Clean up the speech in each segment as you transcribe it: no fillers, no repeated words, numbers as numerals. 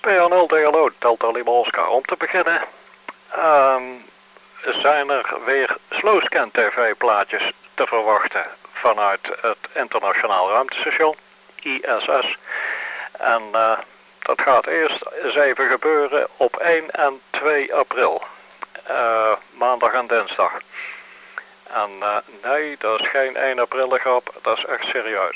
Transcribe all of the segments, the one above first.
PNL-DLO, Delta Lima Oscar. Om te beginnen zijn er weer Slowscan TV plaatjes te verwachten vanuit het Internationaal Ruimtestation, ISS. En dat gaat eerst eens even gebeuren op 1 en 2 april. Maandag en dinsdag. En nee, dat is geen 1 april grap, dat is echt serieus.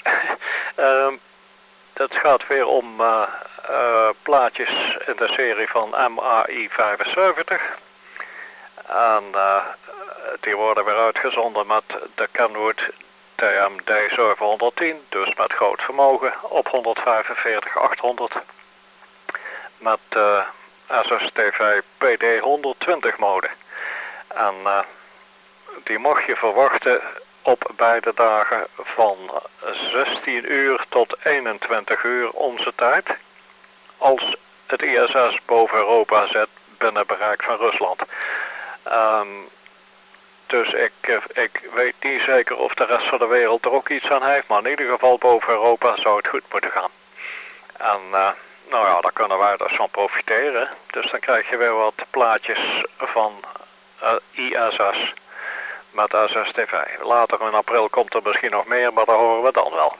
Het gaat weer om plaatjes in de serie van MAI 75. En die worden weer uitgezonden met de Kenwood TMD 710, dus met groot vermogen op 145-800. Met SSTV PD 120 mode. En die mag je verwachten op beide dagen van 16 uur tot 21 uur onze tijd. Als het ISS boven Europa zit binnen bereik van Rusland. Dus ik weet niet zeker of de rest van de wereld er ook iets aan heeft. Maar in ieder geval boven Europa zou het goed moeten gaan. En nou ja, daar kunnen wij dus van profiteren. Dus dan krijg je weer wat plaatjes van ISS. Met SSTV. Later in april komt er misschien nog meer, maar dat horen we dan wel.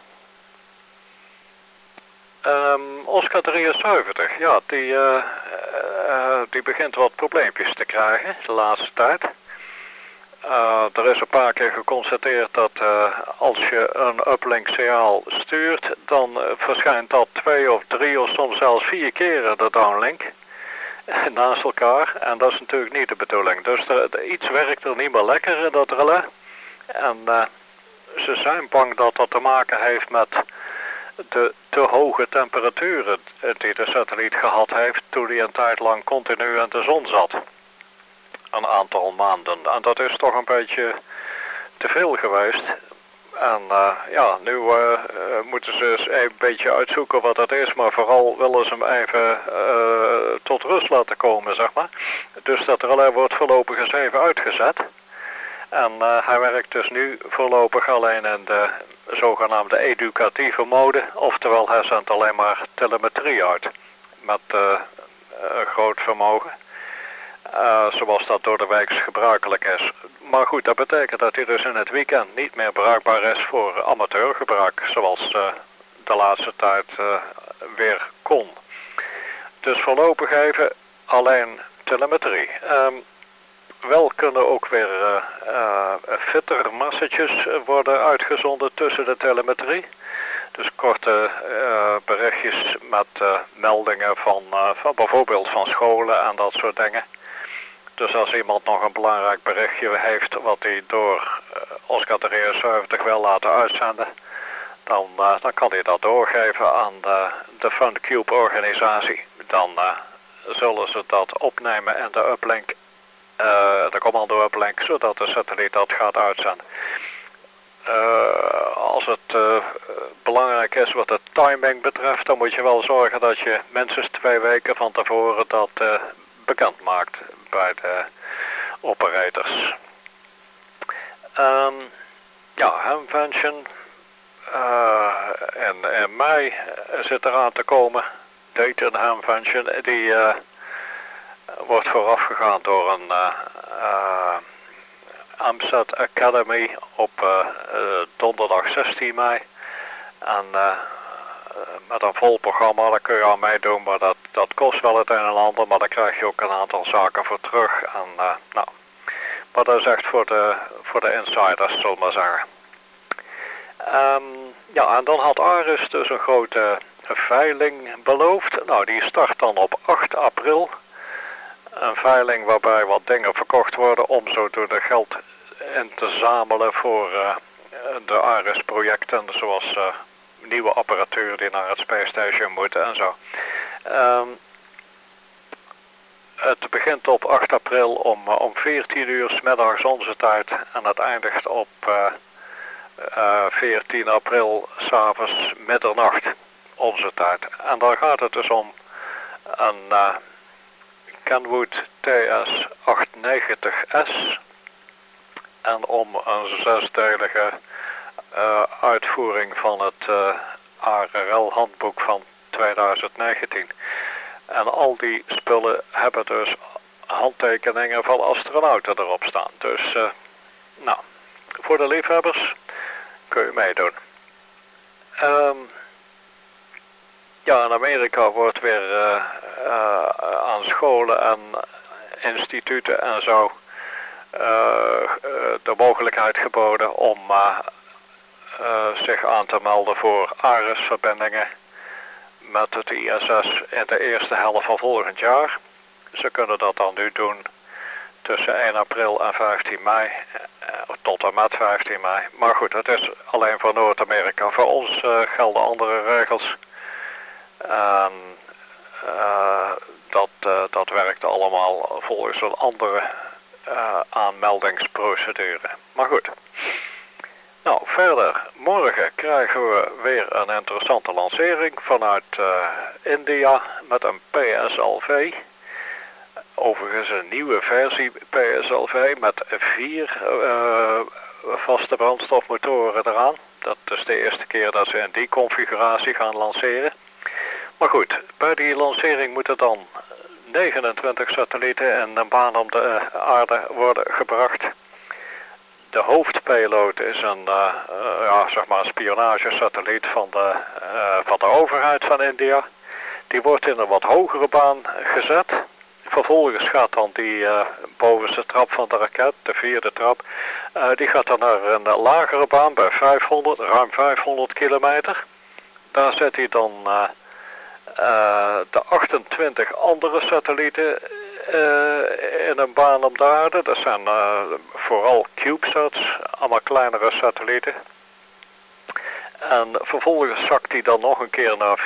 Oscar 73, ja, die begint wat probleempjes te krijgen de laatste tijd. Er is een paar keer geconstateerd dat als je een uplink signaal stuurt, dan verschijnt dat 2 of 3 of soms zelfs 4 keer de downlink. Naast elkaar. En dat is natuurlijk niet de bedoeling. Dus iets werkt er niet meer lekker in dat relais. En ze zijn bang dat dat te maken heeft met de te hoge temperaturen die de satelliet gehad heeft toen hij een tijd lang continu in de zon zat. Een aantal maanden. En dat is toch een beetje te veel geweest. En ja, nu moeten ze eens een beetje uitzoeken wat dat is. Maar vooral willen ze hem even tot rust laten komen, zeg maar. Dus dat relais wordt voorlopig eens even uitgezet. En hij werkt dus nu voorlopig alleen in de zogenaamde educatieve mode. Oftewel, hij zendt alleen maar telemetrie uit. Met een groot vermogen. Zoals dat door de week gebruikelijk is. Maar goed, dat betekent dat hij dus in het weekend niet meer bruikbaar is voor amateurgebruik. Zoals de laatste tijd weer kon. Dus voorlopig even alleen telemetrie. Wel kunnen ook weer fitter messages worden uitgezonden tussen de telemetrie. Dus korte berichtjes met meldingen van bijvoorbeeld van scholen en dat soort dingen. Dus als iemand nog een belangrijk berichtje heeft wat hij door Oscar 73 wil laten uitzenden, dan kan hij dat doorgeven aan de FunCube organisatie. Dan zullen ze dat opnemen in de uplink, de commando uplink, zodat de satelliet dat gaat uitzenden. Als het belangrijk is wat de timing betreft, dan moet je wel zorgen dat je minstens 2 weken van tevoren dat bekend maakt bij de operators. Ja, Hamvention in mei zit eraan te komen. Dayton Hamvention, die wordt voorafgegaan door een AMSAT Academy op donderdag 16 mei. En met een vol programma, daar kun je aan meedoen, maar dat kost wel het een en ander, maar daar krijg je ook een aantal zaken voor terug. En, nou, maar dat is echt voor de insiders, zullen we maar zeggen. Ja, en dan had Ares dus een grote veiling beloofd. Nou, die start dan op 8 april. Een veiling waarbij wat dingen verkocht worden om zodoende geld in te zamelen voor de Ares-projecten, zoals nieuwe apparatuur die naar het Space Station moet en zo. Het begint op 8 april om 14 uur 's middags onze tijd en het eindigt op 14 april 's avonds middernacht onze tijd. En dan gaat het dus om een Kenwood TS-890S en om een 6-delige uitvoering van het ARL-handboek van 2019. En al die spullen hebben dus handtekeningen van astronauten erop staan. Dus, nou, voor de liefhebbers kun je meedoen. Ja, in Amerika wordt weer aan scholen en instituten en zo de mogelijkheid geboden om zich aan te melden voor ARIS-verbindingen met het ISS in de eerste helft van volgend jaar. Ze kunnen dat dan nu doen tussen 1 april en 15 mei, tot en met 15 mei. Maar goed, het is alleen voor Noord-Amerika. Voor ons gelden andere regels. En dat werkt allemaal volgens een andere aanmeldingsprocedure. Maar goed. Nou, verder. Morgen krijgen we weer een interessante lancering vanuit India met een PSLV. Overigens een nieuwe versie PSLV met 4 vaste brandstofmotoren eraan. Dat is de eerste keer dat ze in die configuratie gaan lanceren. Maar goed, bij die lancering moeten dan 29 satellieten in een baan om de aarde worden gebracht. De hoofdpayload is een zeg maar een spionagesatelliet van de overheid van India. Die wordt in een wat hogere baan gezet. Vervolgens gaat dan die bovenste trap van de raket, de 4e trap, die gaat dan naar een lagere baan bij ruim 500 kilometer. Daar zet hij dan de 28 andere satellieten in een baan om de aarde. Dat zijn vooral CubeSats, allemaal kleinere satellieten. En vervolgens zakt hij dan nog een keer naar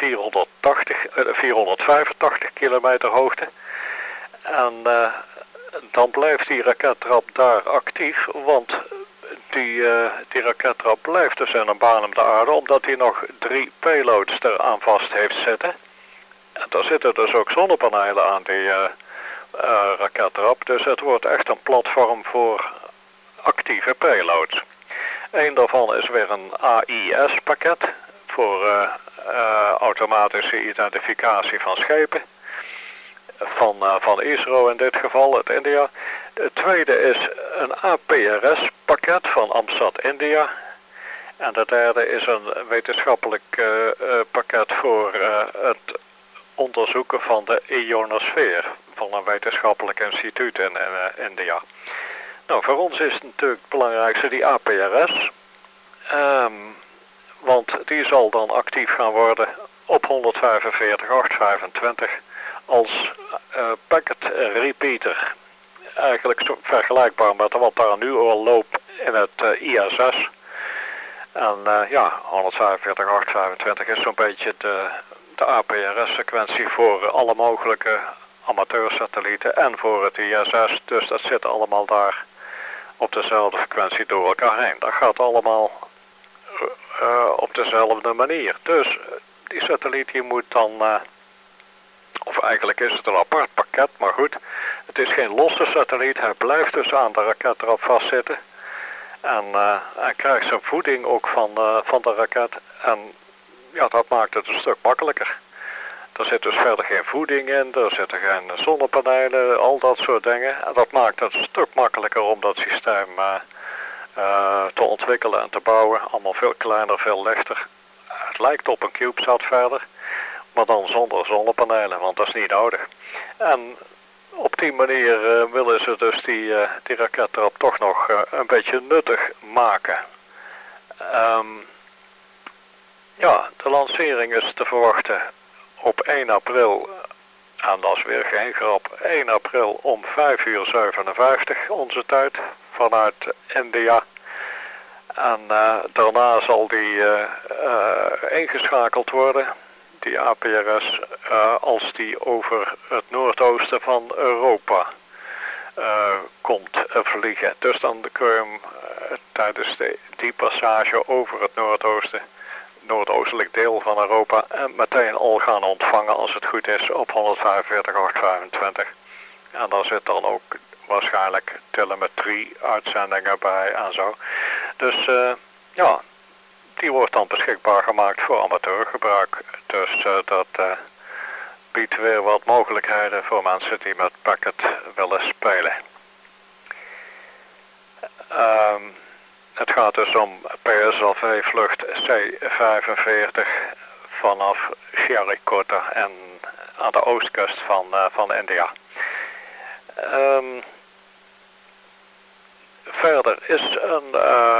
485 kilometer hoogte. En dan blijft die rakettrap daar actief, want die rakettrap blijft dus in een baan om de aarde, omdat hij nog 3 payloads eraan vast heeft zitten. En daar zitten dus ook zonnepanelen aan die rakettrap, dus het wordt echt een platform voor actieve payloads. Een daarvan is weer een AIS-pakket voor automatische identificatie van schepen. Van ISRO in dit geval, uit India. De tweede is een APRS-pakket van AMSAT India. En de derde is een wetenschappelijk pakket voor het onderzoeken van de ionosfeer van een wetenschappelijk instituut in India. Nou, voor ons is het natuurlijk het belangrijkste die APRS. Want die zal dan actief gaan worden op 145.825 als packet repeater. Eigenlijk zo vergelijkbaar met wat daar nu al loopt in het ISS. En 145.825 is zo'n beetje de APRS-sequentie voor alle mogelijke amateursatellieten en voor het ISS. Dus dat zit allemaal daar op dezelfde frequentie door elkaar heen. Dat gaat allemaal op dezelfde manier. Dus die satelliet die moet dan, of eigenlijk is het een apart pakket, maar goed. Het is geen losse satelliet, hij blijft dus aan de raket erop vastzitten. En hij krijgt zijn voeding ook van de raket. En ja, dat maakt het een stuk makkelijker. Er zit dus verder geen voeding in, er zitten geen zonnepanelen, al dat soort dingen. En dat maakt het een stuk makkelijker om dat systeem te ontwikkelen en te bouwen. Allemaal veel kleiner, veel lichter. Het lijkt op een CubeSat verder, maar dan zonder zonnepanelen, want dat is niet nodig. En op die manier willen ze dus die rakettrap toch nog een beetje nuttig maken. De lancering is te verwachten op 1 april, en dat is weer geen grap, 1 april om 5:57 onze tijd vanuit India. En daarna zal die ingeschakeld worden, die APRS, als die over het noordoosten van Europa komt vliegen. Dus dan kun je hem tijdens die passage over het noordoostelijk deel van Europa meteen al gaan ontvangen als het goed is op 145.825. En daar zit dan ook waarschijnlijk telemetrie uitzendingen bij en zo. Dus die wordt dan beschikbaar gemaakt voor amateurgebruik. Dus biedt weer wat mogelijkheden voor mensen die met Packet willen spelen. Het gaat dus om PSLV vlucht C-45 vanaf Sharikota en aan de oostkust van India. Verder is een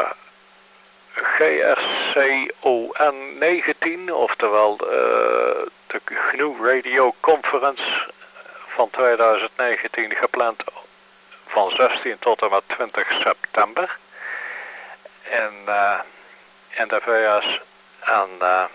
GRCON 19, oftewel de GNU Radio Conference van 2019 gepland van 16 tot en met 20 september in de VS. En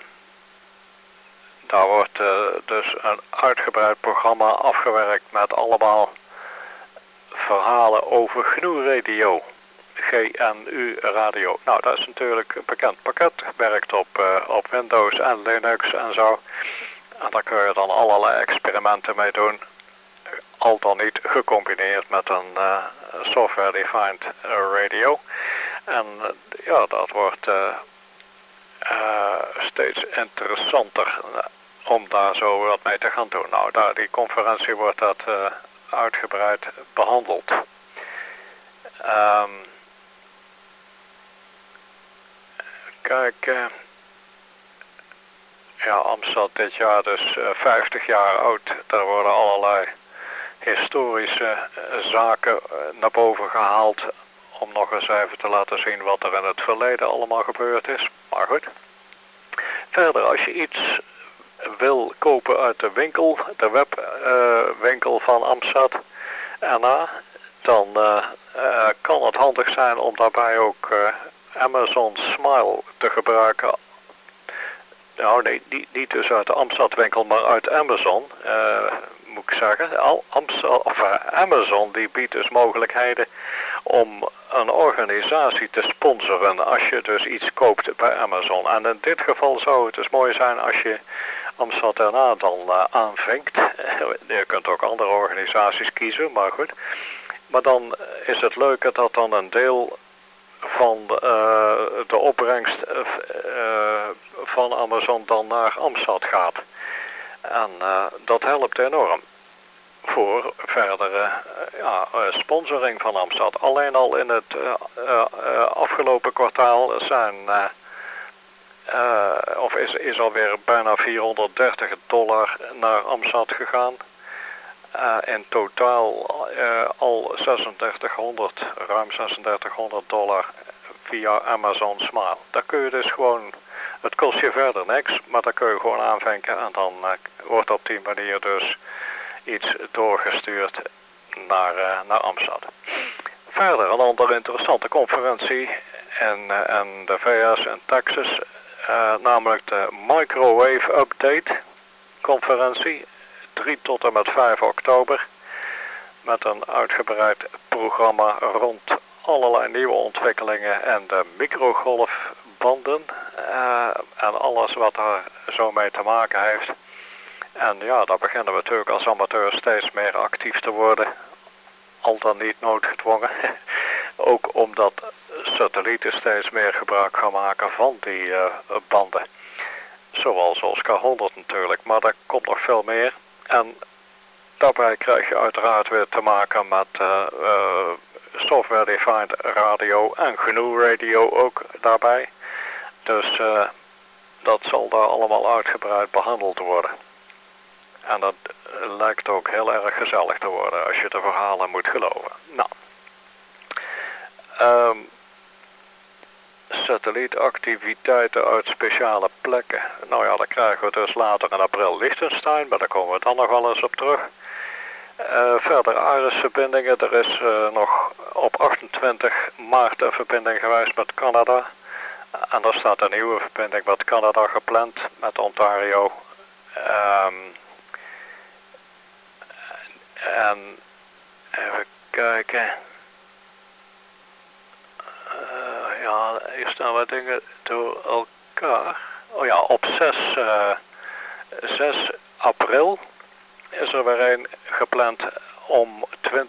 daar wordt dus een uitgebreid programma afgewerkt met allemaal verhalen over GNU Radio. GNU Radio. Nou, dat is natuurlijk een bekend pakket. Werkt op Windows en Linux en zo. En daar kun je dan allerlei experimenten mee doen. Al dan niet gecombineerd met een software-defined radio. En ja, dat wordt steeds interessanter om daar zo wat mee te gaan doen. Nou, daar die conferentie wordt dat uitgebreid behandeld. Kijk, ja, Amsterdam dit jaar dus 50 jaar oud. Daar worden allerlei historische zaken naar boven gehaald om nog eens even te laten zien wat er in het verleden allemaal gebeurd is. Maar goed. Verder, als je iets wil kopen uit de winkel, de webwinkel van Amsterdam NA, dan kan het handig zijn om daarbij ook Amazon Smile te gebruiken. Nou nee, niet dus uit de Amsterdam winkel, maar uit Amazon, moet ik zeggen. Amazon die biedt dus mogelijkheden om een organisatie te sponsoren als je dus iets koopt bij Amazon. En in dit geval zou het dus mooi zijn als je Amsterdam daarna dan aanvinkt. Je kunt ook andere organisaties kiezen, maar goed. Maar dan is het leuke dat dan een deel van de opbrengst van Amazon dan naar Amsterdam gaat. En dat helpt enorm voor verdere sponsoring van Amsterdam. Alleen al in het afgelopen kwartaal zijn is alweer bijna $430 naar Amsterdam gegaan. In totaal al ruim $3600 via Amazon Smile. Daar kun je dus gewoon, het kost je verder niks, maar daar kun je gewoon aanvinken en dan wordt op die manier dus iets doorgestuurd naar Amsterdam. Verder een andere interessante conferentie in de VS en Texas, namelijk de Microwave Update conferentie. 3 tot en met 5 oktober. Met een uitgebreid programma rond allerlei nieuwe ontwikkelingen en de microgolfbanden. En alles wat daar zo mee te maken heeft. En ja, daar beginnen we natuurlijk als amateur steeds meer actief te worden. Al dan niet noodgedwongen. Ook omdat satellieten steeds meer gebruik gaan maken van die banden. Zoals Oscar 100 natuurlijk, maar daar komt nog veel meer. En daarbij krijg je uiteraard weer te maken met software-defined radio en GNU radio ook daarbij. Dus dat zal daar allemaal uitgebreid behandeld worden. En dat lijkt ook heel erg gezellig te worden als je de verhalen moet geloven. Nou, satellietactiviteiten uit speciale plekken. Nou ja, dan krijgen we dus later in april Liechtenstein, maar daar komen we dan nog wel eens op terug. Verder Ares-verbindingen. Er is nog op 28 maart een verbinding geweest met Canada. En er staat een nieuwe verbinding met Canada gepland, met Ontario. En even kijken. Ja, hier staan wat dingen door elkaar. Oh ja, op 6 april is er weer een gepland om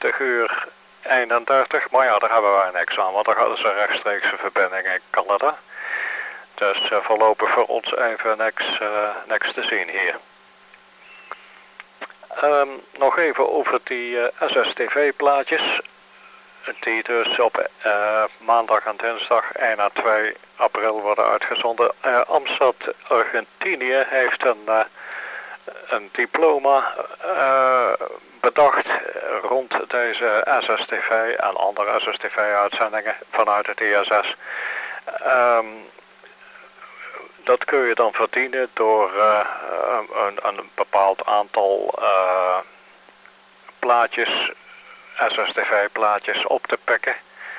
20:31. Maar ja, daar hebben wij niks aan, want daar hadden ze rechtstreekse verbinding in Canada. Dus voorlopig voor ons even niks te zien hier. Nog even over die SSTV-plaatjes. Die dus op maandag en dinsdag 1 en 2 april worden uitgezonden. Amstad Argentinië heeft een diploma bedacht rond deze SSTV en andere SSTV-uitzendingen vanuit het ISS. Dat kun je dan verdienen door een bepaald aantal plaatjes, SSTV-plaatjes op te pikken.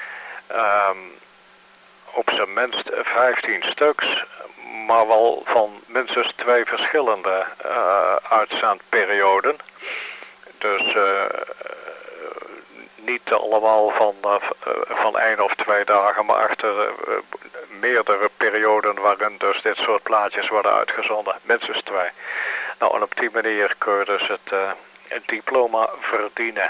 Op zijn minst 15 stuks, maar wel van minstens 2 verschillende uitzendperioden. Dus niet allemaal van 1 of 2 dagen, maar achter meerdere perioden waarin dus dit soort plaatjes worden uitgezonden. Minstens 2. Nou, en op die manier kun je dus het diploma verdienen.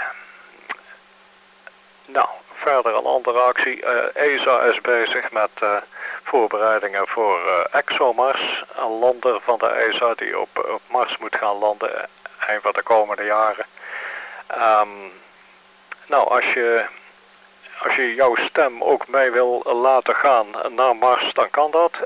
Nou, verder een andere actie. ESA is bezig met voorbereidingen voor ExoMars. Een lander van de ESA die op Mars moet gaan landen een van de komende jaren. Nou, als je jouw stem ook mee wil laten gaan naar Mars, dan kan dat.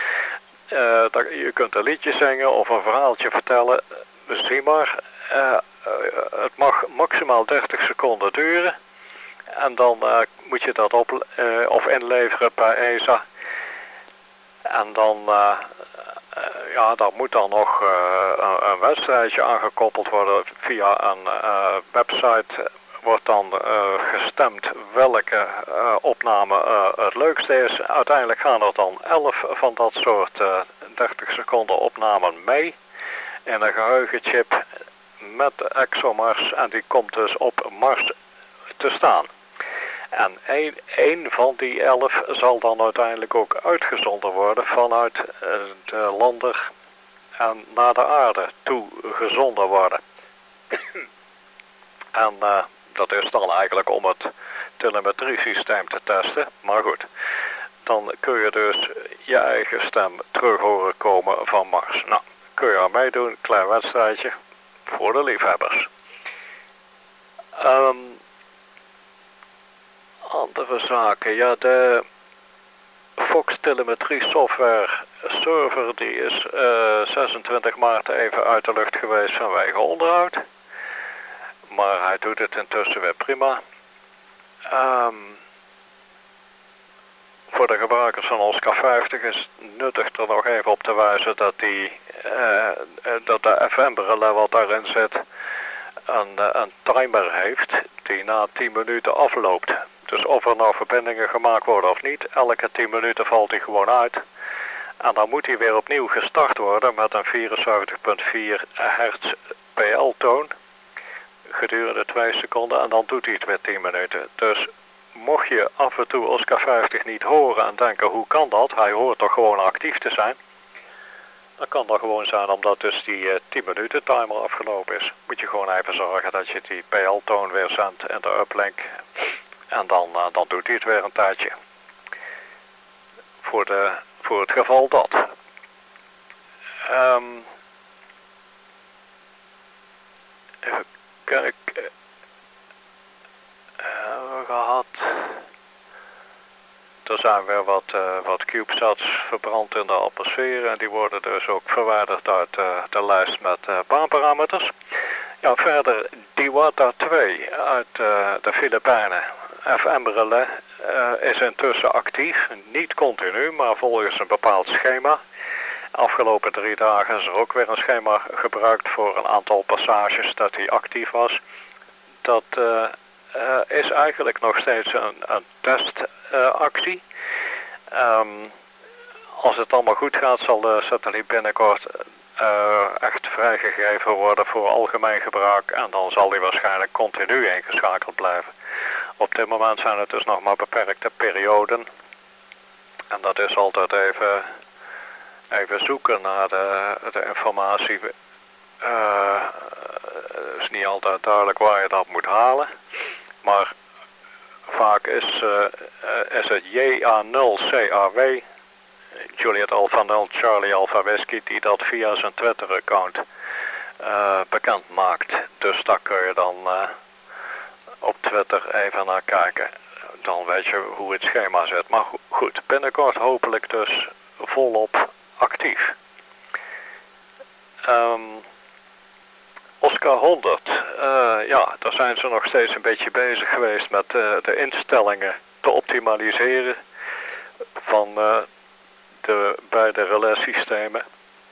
Je kunt een liedje zingen of een verhaaltje vertellen. Zie maar. Het mag maximaal 30 seconden duren. En dan moet je dat of inleveren bij ESA. En dan, daar moet dan nog een wedstrijdje aangekoppeld worden via een website. Wordt dan gestemd welke opname het leukste is. Uiteindelijk gaan er dan 11 van dat soort 30 seconden opnamen mee. In een geheugenchip met ExoMars. En die komt dus op Mars te staan. En één van die 11 zal dan uiteindelijk ook uitgezonden worden vanuit de lander en naar de aarde toe gezonden worden. En dat is dan eigenlijk om het telemetriesysteem te testen. Maar goed, dan kun je dus je eigen stem terug horen komen van Mars. Nou, kun je aan meedoen, klein wedstrijdje voor de liefhebbers. Andere zaken, ja, de Fox telemetrie software server die is 26 maart even uit de lucht geweest vanwege onderhoud. Maar hij doet het intussen weer prima. Voor de gebruikers van Oscar 50 is het nuttig er nog even op te wijzen dat de FM-relais wat daarin zit een timer heeft die na 10 minuten afloopt. Dus of er nou verbindingen gemaakt worden of niet, elke 10 minuten valt hij gewoon uit. En dan moet hij weer opnieuw gestart worden met een 74,4 hertz PL-toon. Gedurende 2 seconden en dan doet hij het weer 10 minuten. Dus mocht je af en toe Oscar 50 niet horen en denken hoe kan dat, hij hoort toch gewoon actief te zijn. Dan kan dat gewoon zijn omdat dus die 10 minuten timer afgelopen is. Moet je gewoon even zorgen dat je die PL-toon weer zendt in de uplink. En dan doet hij het weer een tijdje. Voor het geval dat. Even kijken. We gehad. Er zijn weer wat CubeSats verbrand in de atmosfeer. En die worden dus ook verwijderd uit de lijst met baanparameters. Ja, verder Diwata 2 uit de Filipijnen. FM-relais is intussen actief, niet continu, maar volgens een bepaald schema. Afgelopen 3 dagen is er ook weer een schema gebruikt voor een aantal passages dat hij actief was. Dat is eigenlijk nog steeds een testactie. Als het allemaal goed gaat zal de satelliet binnenkort echt vrijgegeven worden voor algemeen gebruik en dan zal die waarschijnlijk continu ingeschakeld blijven. Op dit moment zijn het dus nog maar beperkte perioden. En dat is altijd even zoeken naar de informatie. Het is niet altijd duidelijk waar je dat moet halen. Maar vaak is het JA0CAW, Juliet Alpha 0 Charlie Alpha Whiskey, die dat via zijn Twitter-account bekend maakt. Dus daar kun je dan op Twitter even naar kijken. Dan weet je hoe het schema zit. Maar goed, binnenkort hopelijk dus volop actief. Oscar 100. Ja, daar zijn ze nog steeds een beetje bezig geweest met de instellingen te optimaliseren van de beide relaissystemen.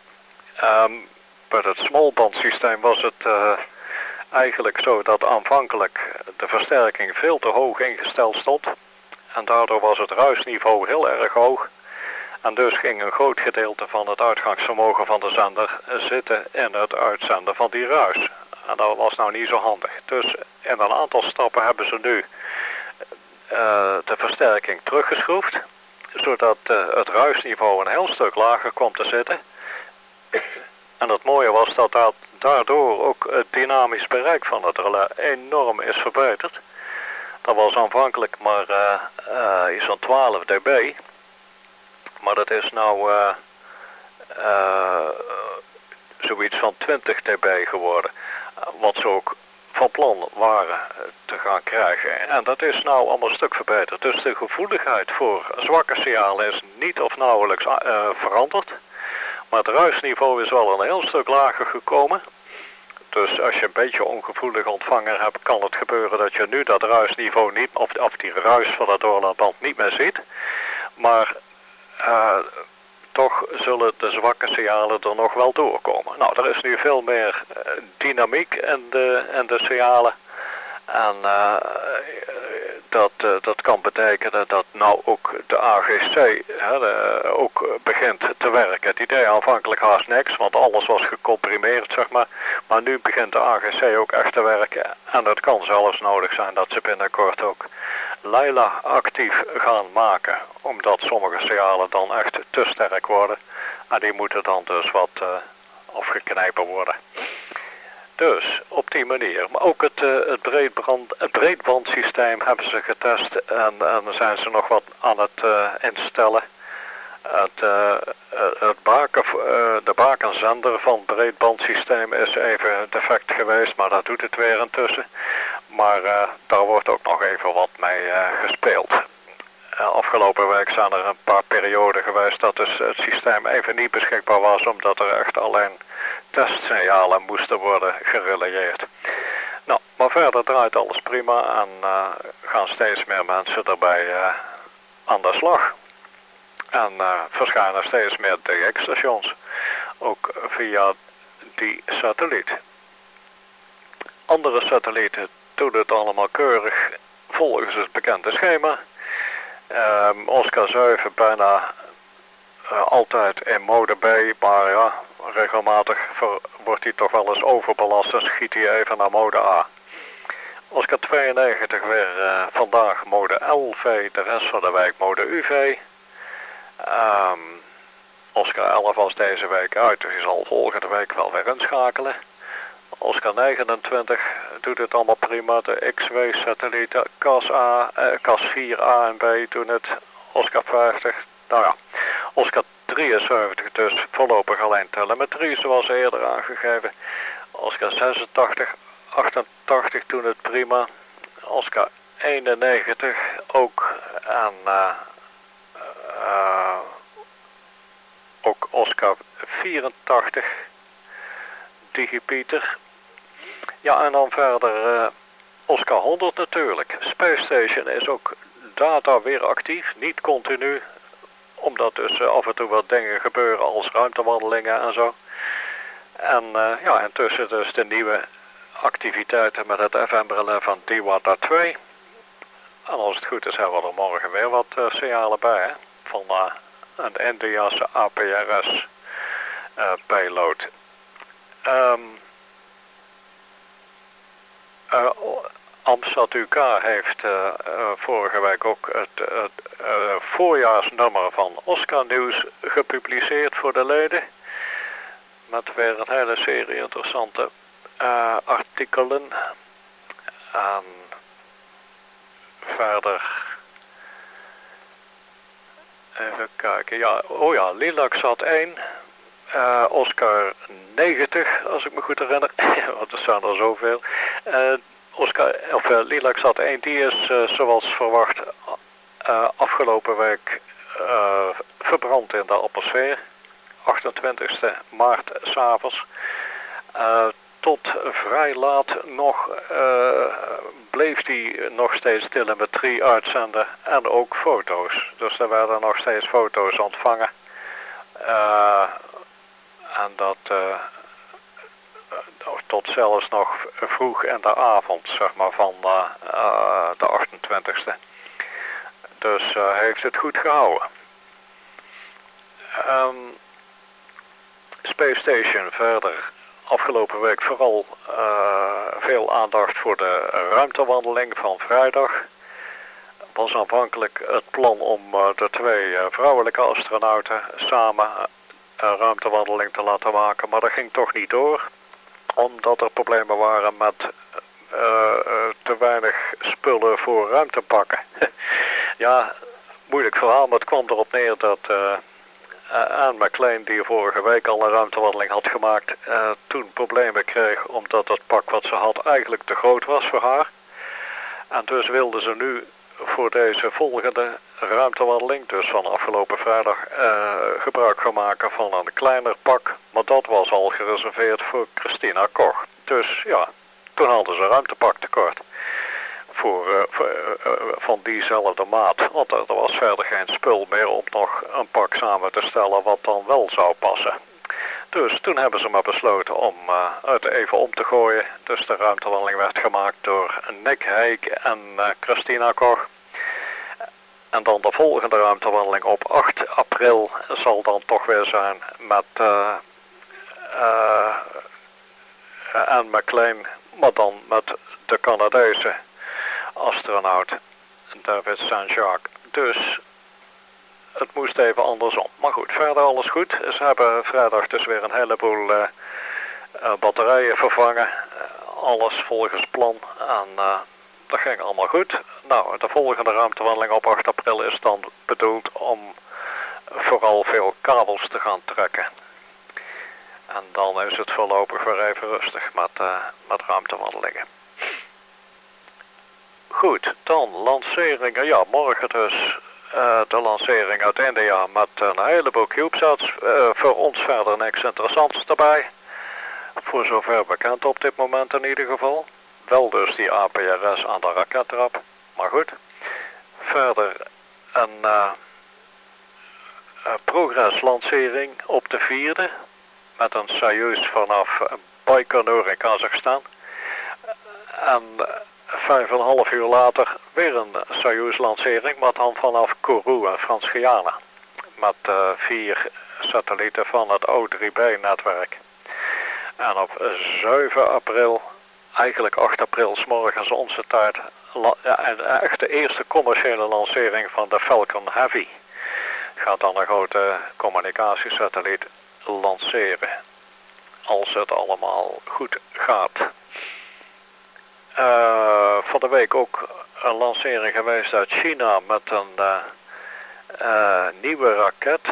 Bij het smallband systeem was het eigenlijk zo dat aanvankelijk de versterking veel te hoog ingesteld stond. En daardoor was het ruisniveau heel erg hoog. En dus ging een groot gedeelte van het uitgangsvermogen van de zender zitten in het uitzenden van die ruis. En dat was nou niet zo handig. Dus in een aantal stappen hebben ze nu de versterking teruggeschroefd. Zodat het ruisniveau een heel stuk lager kwam te zitten. En het mooie was dat daardoor ook het dynamisch bereik van het relais enorm is verbeterd. Dat was aanvankelijk maar iets van 12 dB. Maar dat is nou zoiets van 20 dB geworden. Wat ze ook van plan waren te gaan krijgen. En dat is nou allemaal een stuk verbeterd. Dus de gevoeligheid voor zwakke signalen is niet of nauwelijks veranderd. Maar het ruisniveau is wel een heel stuk lager gekomen. Dus als je een beetje ongevoelige ontvanger hebt, kan het gebeuren dat je nu dat ruisniveau niet, of die ruis van het doorlaatband niet meer ziet. Maar toch zullen de zwakke signalen er nog wel doorkomen. Nou, er is nu veel meer dynamiek in de signalen. En dat kan betekenen dat nou ook de AGC ook begint te werken. Het idee aanvankelijk haast niks, want alles was gecomprimeerd, zeg maar. Maar nu begint de AGC ook echt te werken. En het kan zelfs nodig zijn dat ze binnenkort ook Leila actief gaan maken. Omdat sommige signalen dan echt te sterk worden. En die moeten dan dus wat afgeknepen worden. Dus op die manier. Maar ook het breedbandsysteem hebben ze getest. En dan zijn ze nog wat aan het instellen. De bakenzender van het breedbandsysteem is even defect geweest. Maar dat doet het weer intussen. Maar daar wordt ook nog even wat mee gespeeld. Afgelopen week zijn er een paar perioden geweest dat dus het systeem even niet beschikbaar was. Omdat er echt alleen testsignalen moesten worden gerelayeerd. Nou, maar verder draait alles prima en gaan steeds meer mensen erbij aan de slag. En verschijnen steeds meer DX-stations, ook via die satelliet. Andere satellieten doen het allemaal keurig volgens het bekende schema. Oscar 7 bijna altijd in mode B, maar ja, regelmatig wordt hij toch wel eens overbelast en schiet hij even naar mode A. Oscar 92 weer vandaag mode LV, de rest van de week mode UV. Oscar 11 was deze week uit, dus hij zal volgende week wel weer inschakelen. Oscar 29 doet het allemaal prima, de XW-satellieten, CAS 4A en B doen het, Oscar 50, nou ja, Oscar 73 dus voorlopig alleen telemetrie zoals eerder aangegeven. Oscar 86, 88 doen het prima. Oscar 91 ook. En ook Oscar 84. Digipieter. Ja, en dan verder Oscar 100 natuurlijk. Space Station is ook data weer actief, niet continu. Omdat dus af en toe wat dingen gebeuren als ruimtewandelingen en zo. En ja, intussen dus de nieuwe activiteiten met het FM-relais van DWADA 2. En als het goed is hebben we er morgen weer wat signalen bij, hè? Van een Indiase APRS payload. Amsat UK heeft vorige week ook het voorjaarsnummer van Oscar Nieuws gepubliceerd voor de leden. Met weer een hele serie interessante artikelen. En verder even kijken. Ja, oh ja, Lilacsat 1 Oscar 90, als ik me goed herinner. Want er zijn er zoveel. Lilac Sat 1, die is zoals verwacht afgelopen week verbrand in de atmosfeer. 28e maart 's avonds. Tot vrij laat nog bleef hij nog steeds telemetrie uitzenden en ook foto's. Dus er werden nog steeds foto's ontvangen. En dat tot zelfs nog vroeg in de avond, zeg maar, van de 28e. Dus hij heeft het goed gehouden. Space Station verder. Afgelopen week vooral veel aandacht voor de ruimtewandeling van vrijdag. Was aanvankelijk het plan om de 2 vrouwelijke astronauten samen een ruimtewandeling te laten maken. Maar dat ging toch niet door. Omdat er problemen waren met te weinig spullen voor ruimtepakken. Ja, moeilijk verhaal, maar het kwam erop neer dat Anne McClain, die vorige week al een ruimtewandeling had gemaakt, toen problemen kreeg omdat het pak wat ze had eigenlijk te groot was voor haar. En dus wilde ze nu voor deze volgende ruimtewandeling, dus van afgelopen vrijdag, gebruik gaan maken van een kleiner pak. Maar dat was al gereserveerd voor Christina Koch. Dus ja, toen hadden ze ruimtepak tekort. Van diezelfde maat. Want er was verder geen spul meer om nog een pak samen te stellen wat dan wel zou passen. Dus toen hebben ze maar besloten om het even om te gooien. Dus de ruimtewandeling werd gemaakt door Nick Hague en Christina Koch. En dan de volgende ruimtewandeling op 8 april zal dan toch weer zijn met Anne McClain, maar dan met de Canadese astronaut David Saint-Jacques. Dus het moest even andersom. Maar goed, verder alles goed. Ze hebben vrijdag dus weer een heleboel batterijen vervangen. Alles volgens plan. En dat ging allemaal goed. Nou, de volgende ruimtewandeling op 8 april is dan bedoeld om vooral veel kabels te gaan trekken. En dan is het voorlopig weer even rustig met ruimtewandelingen. Goed, dan lanceringen. Ja, morgen dus de lancering uit India met een heleboel CubeSats. Voor ons verder niks interessants erbij. Voor zover bekend op dit moment in ieder geval. Wel dus die APRS aan de rakettrap. Maar goed. Verder een progresslancering op de 4e. Met een Soyuz vanaf Baikonur in Kazachstan. En 5,5 uur later weer een Soyuz-lancering, maar dan vanaf Kourou en Frans-Guyana. Met 4 satellieten van het O3B-netwerk. En op 7 april, eigenlijk 8 april, 's morgens onze tijd, echt de eerste commerciële lancering van de Falcon Heavy. Gaat dan een grote communicatiesatelliet lanceren. Als het allemaal goed gaat. Van de week ook een lancering geweest uit China met een nieuwe raket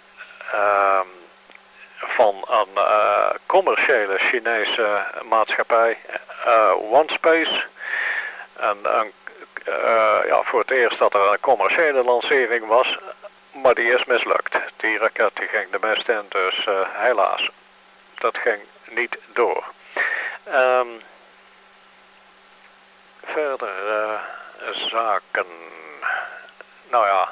van een commerciële Chinese maatschappij, OneSpace. En voor het eerst dat er een commerciële lancering was, maar die is mislukt. Die raket die ging de mist in, dus helaas, dat ging niet door. Verder zaken. Nou ja.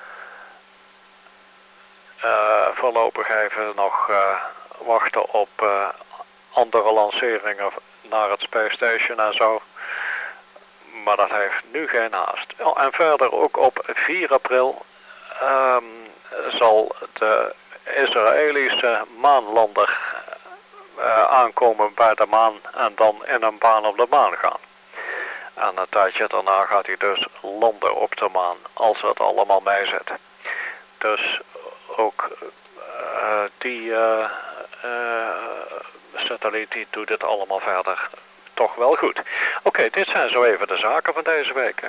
Voorlopig even nog wachten op andere lanceringen naar het Space Station en zo. Maar dat heeft nu geen haast. Oh, en verder ook op 4 april zal de Israëlische maanlander aankomen bij de maan en dan in een baan op de maan gaan. En een tijdje daarna gaat hij dus landen op de maan, als het allemaal mee zit. Dus ook die satelliet die doet het allemaal verder toch wel goed. Oké, dit zijn zo even de zaken van deze week.